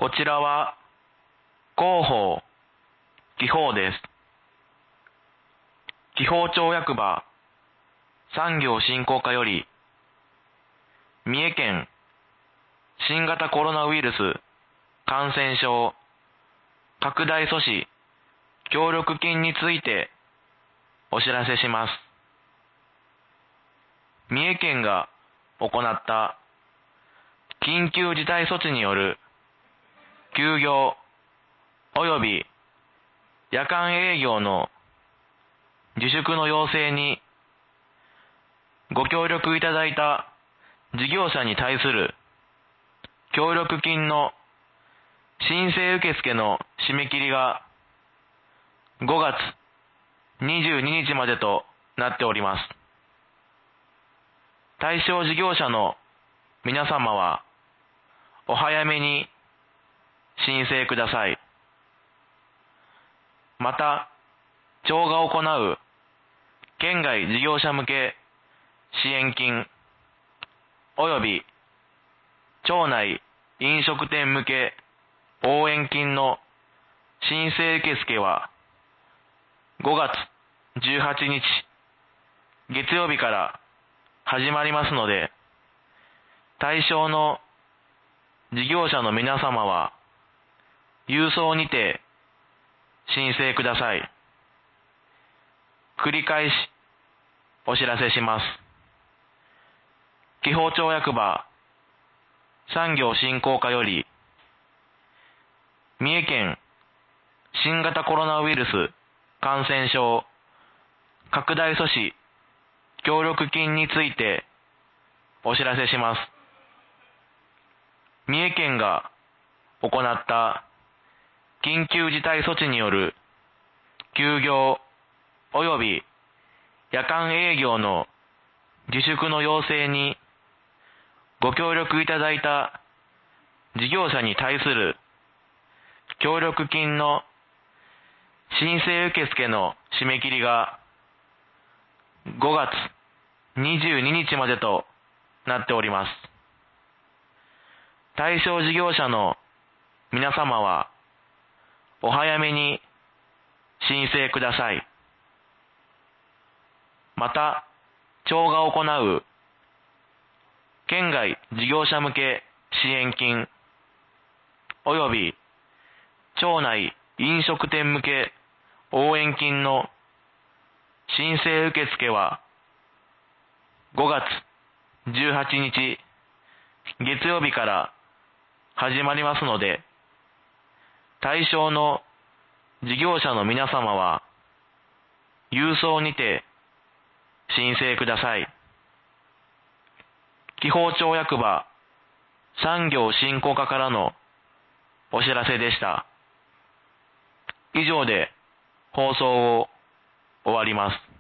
こちらは広報、記法です。紀宝町役場産業振興課より、三重県新型コロナウイルス感染症拡大阻止協力金についてお知らせします。三重県が行った緊急事態措置による休業及び夜間営業の自粛の要請にご協力いただいた事業者に対する協力金の申請受付の締め切りが5月22日までとなっております。対象事業者の皆様はお早めに申請ください。また、町が行う県外事業者向け支援金及び町内飲食店向け応援金の申請受付は5月18日月曜日から始まりますので、対象の事業者の皆様は郵送にて申請ください。繰り返しお知らせします。紀宝町役場産業振興課より、三重県新型コロナウイルス感染症拡大阻止協力金についてお知らせします。三重県が行った緊急事態措置による休業及び夜間営業の自粛の要請にご協力いただいた事業者に対する協力金の申請受付の締め切りが5月22日までとなっております。対象事業者の皆様はお早めに申請ください。また、町が行う県外事業者向け支援金及び町内飲食店向け応援金の申請受付は5月18日月曜日から始まりますので、対象の事業者の皆様は郵送にて申請ください。紀宝町役場産業振興課からのお知らせでした。以上で放送を終わります。